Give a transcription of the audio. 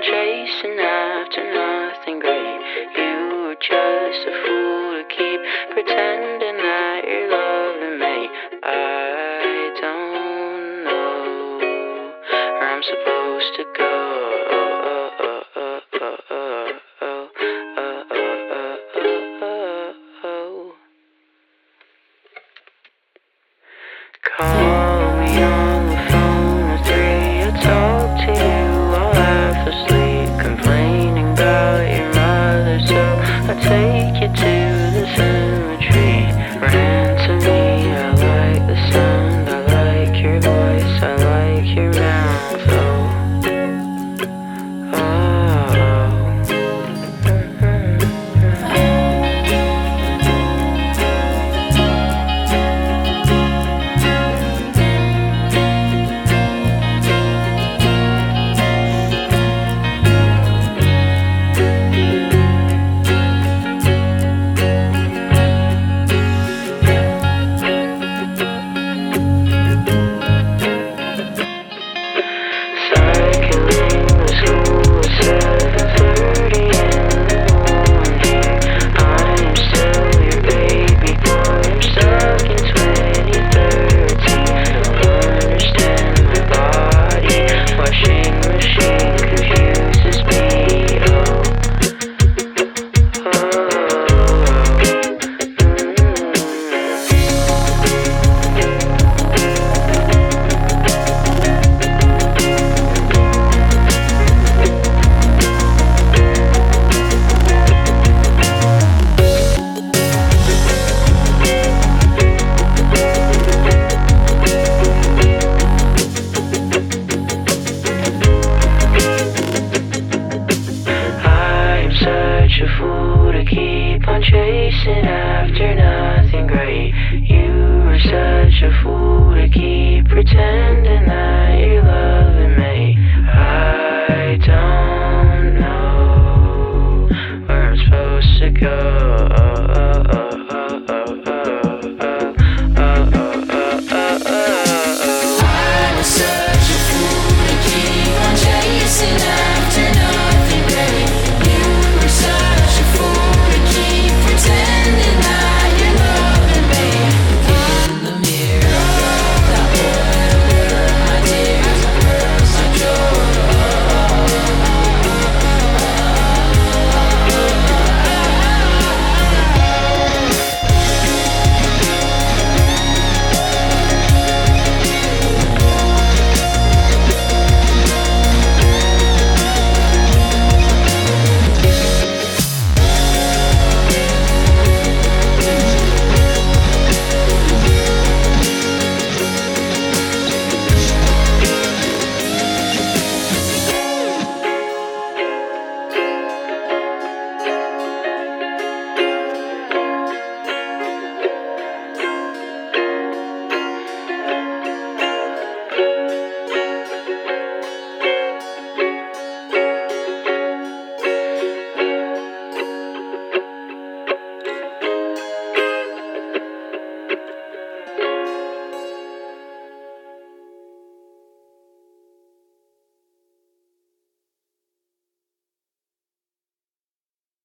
chasing after nothing great. You were just a fool to keep pretending that you're loving me. I don't know where I'm supposed to go. Call me on the phone at 3. I talk to you while half asleep, complaining about your mother. So I take you to the cemetery. Ran to me, I like the sound, I like your voice, I like your mouth. Such a fool to keep on chasing after nothing great. You were such a fool to keep pretending